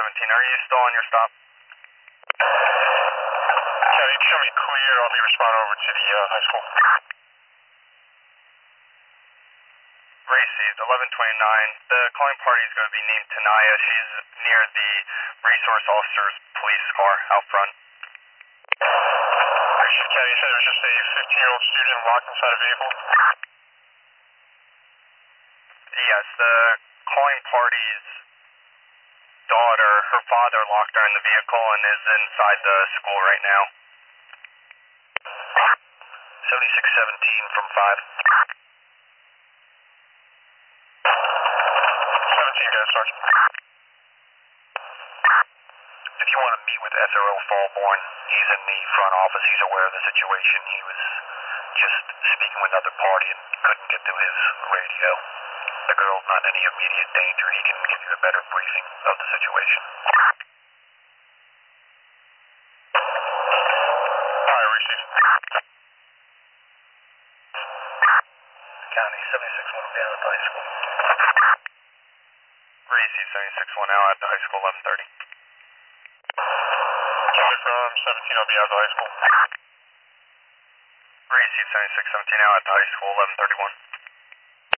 are you still on your stop? Yeah, you can show me clear. I'll be responding over to the high school. Received, 1129. The calling party is going to be named Tanaya. She's near the resource officer's police car out front. County, you said it was just a 15-year-old student locked inside a vehicle? Yes, the calling party's daughter, her father locked her in the vehicle and is inside the school right now. 7617 from 5. 17, guys, Sergeant. If you want to meet with SRO Fallborn, he's in the front office. He's aware of the situation. He was just speaking with another party and couldn't get to his radio. The girl's not in any immediate danger. He can give you a better briefing of the situation. All right, receive. County 76 will be out at the high school. Receive 76-1 out at the high school, 1130. From 17, I'll be out of the high school. Receive 7617 out at the high school, 1131.